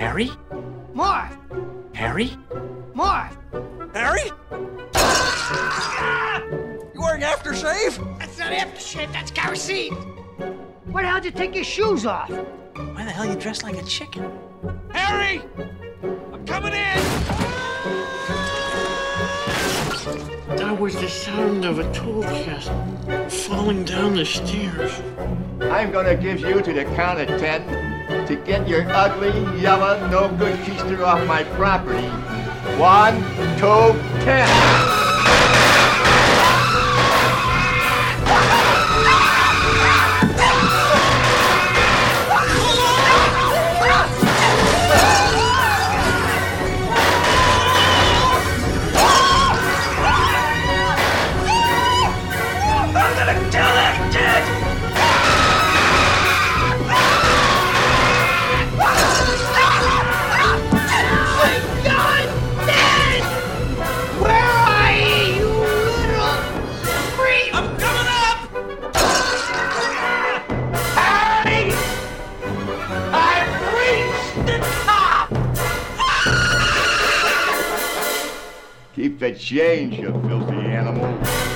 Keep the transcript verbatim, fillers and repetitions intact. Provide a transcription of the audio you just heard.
Harry? Marv! Harry? Marv! Harry? You wearing aftershave? That's not aftershave, that's kerosene! Why the hell did you take your shoes off? Why the hell you dressed like a chicken? Harry! I'm coming in! That was the sound of a tool chest falling down the stairs. I'm gonna give you to the count of ten to get your ugly, yellow, no-good keister off my property. One, two, ten! Keep the change, you filthy animal.